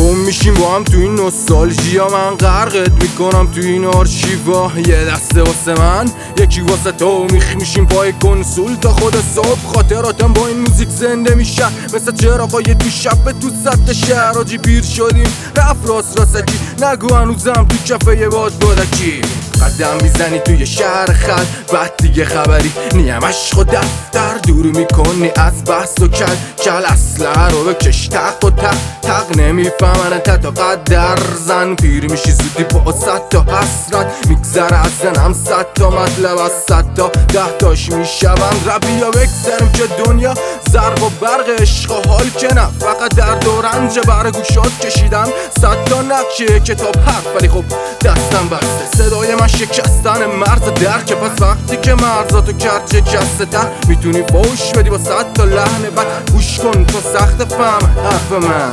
گم میشیم با هم تو این نوستالژیا، من غرقت میکنم تو این آرشیوا. یه دسته واسه من یکی واسه تو، میخ میشیم پای کنسول تا خود صبح. خاطراتم با این موزیک زنده میشه مثل چراغای تو شب تو سطح شهر. آجی پیر شدیم رفت راستی، نگو هنوزم تو کفه یه باد بادکی. قدم میزنی توی شهر خل، بعد دیگه خبری نیم عشق و دفتر. دور میکنی از بحث و کل اسلحه رو بکش تق و تق نمیفهمن تا قدر زن. پیر میشی زودی با 100 تا حسرت، میگذره از زنم 100 تا مطلب از 100 تا 10 تاش میشوند ربی یا بگذرم که دنیا زرق و برق عشق و حال که نه، فقط درد و رنج بر گوشات کشیدم 100 تا نقشه کتاب حرف. ولی خب دستم بسته، صدای من شکستن مرز درک. پس وقتی که مرزاتو کرد شکسته تر، میتونی فوش بدی با 100 تا لحن بد. گوش کن تو سخت فهم حرف من.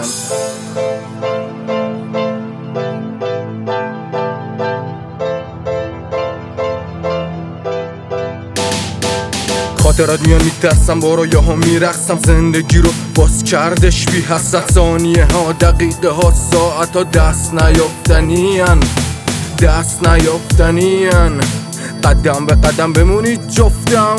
خاطرات میان میترسم با رویاها میرقصم. زندگی رو باز کردش بی حسرت، ثانیه ها دقیقه ها ساعت ها دست نیافتنین. قدم به قدم بمونید جفتم،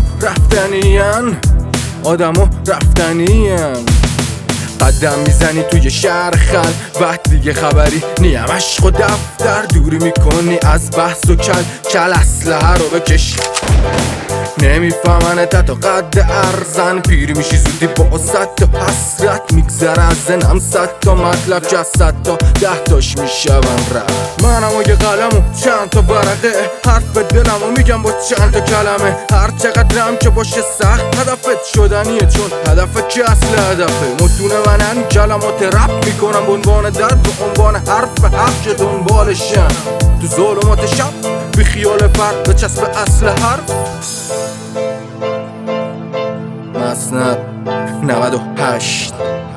آدمو رفتنین. قدم میزنی توی شهر خل، بعد دیگه خبری نیم عشق و دفتر. دوری میکنی از بحث و کل اسلحه رو بکش نمیفهمن تا قد ارزن. پیر میشی زودی با 100 تا حسرت، میگذره از زنم 100 تا مطلب که از 100 تا 10 تاش میشون رفت. منم و یه قلم و چند تا ورقه، حرف به دلم و میگم با چند تا کلمه. هر چقدرم که باشه سخت هدفت شدنیه، چون هدفت که اصل هدفه. متون منن کلمات رپ میکنم به عنوان درد و عنوان حرف حق که دنبالشم. تو ظلمات شب بی خیال فرد به چسب اصل حرف. مسند 98